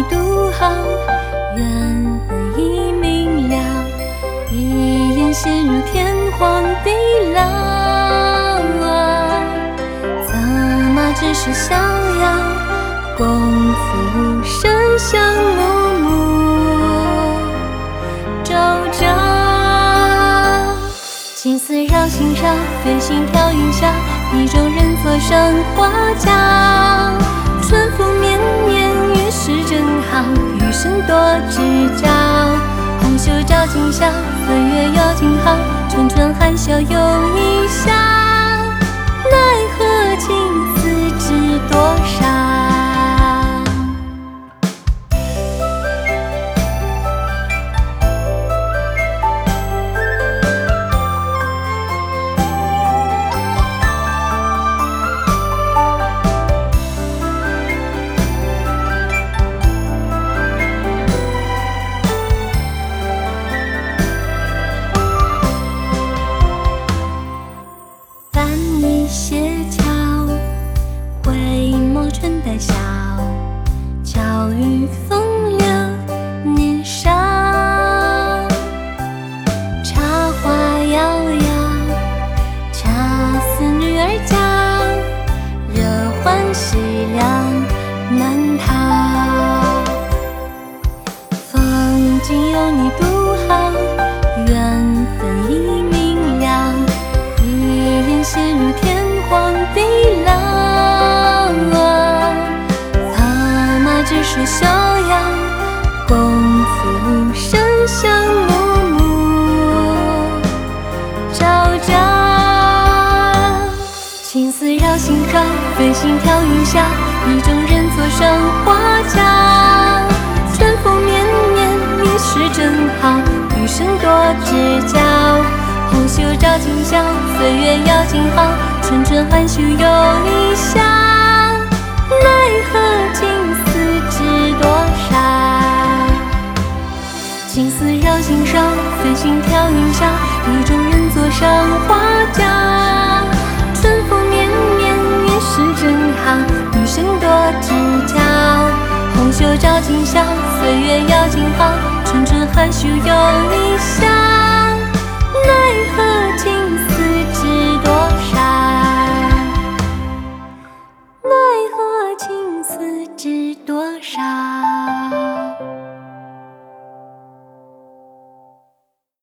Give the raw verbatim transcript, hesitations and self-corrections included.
你独好，缘分已明了，一眼陷入天荒地老。策马只是逍遥，共浮生相暮暮。朝朝情丝绕心绕，飞行跳云霄，意中人坐上花轿。春风绵绵，月是正好，余生多知交。红袖照今宵，岁月有静好，春春含笑有一笑。奈何情丝知多少？斜桥，回眸春带笑，巧语风流年少。茶花摇摇，恰似女儿娇，惹欢喜两难逃。风景有你独好，缘分已明了，一眼陷入天荒地老。策马只是逍遥，共浮生相暮暮。朝朝情丝绕心绕，飞行跳云霄，意中人坐上花轿。春风绵绵，也是正好，余生多知交。红袖照今宵，岁月要静好，春春含羞有一笑。奈何情丝知多少？情丝绕心绕，飞行跳云霄，意中人坐上花轿。春风绵绵，也是正好，余生多知交。红袖照今宵，岁月要静好，春春含羞有一笑。